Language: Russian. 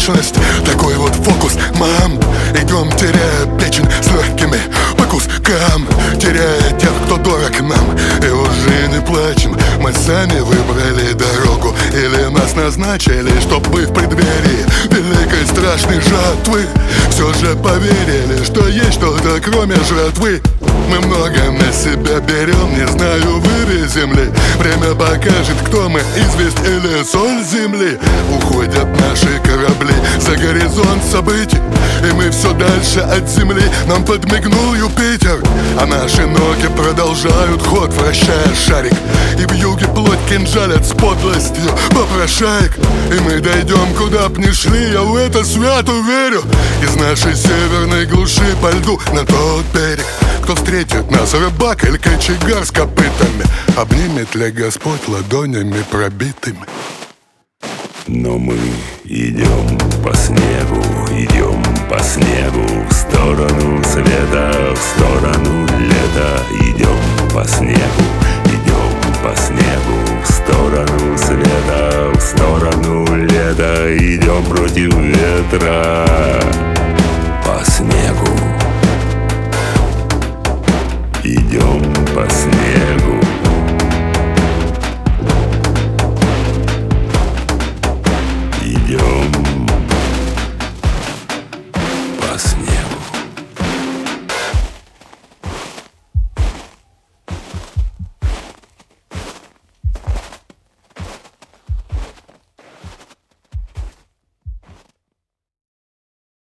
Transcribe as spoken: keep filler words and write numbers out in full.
вечность. Такой вот фокус, мам. Идем, теряя печень с легкими по кускам, теряя тех, кто дорог нам. И уже не плачем, мы сами выбрали дорогу, или нас назначили, чтоб быть в преддверии великой страшной жатвы. Все же поверили, что есть что-то кроме жратвы. Мы много на себя берем, не знаю, вывезем ли. Время покажет, кто мы, известь или соль земли. Уходят наши корабли за горизонт событий, и мы все дальше от земли. Нам подмигнул Юпитер, а наши ноги продолжают ход, вращая шарик. И в юге плоть кинжалят с подлостью попрошаек. И мы дойдем, куда б ни шли, я в это свято верю. Из нашей северной глуши по льду на тот берег. Кто встретит нас, рыбак или кочегар с копытами, обнимет ли Господь ладонями пробитыми? Но мы идем по снегу, идем по снегу, в сторону света, в сторону лета. Идем по снегу, идем по снегу, в сторону света, в сторону лета. Идем против ветра по снегу, идем по снегу.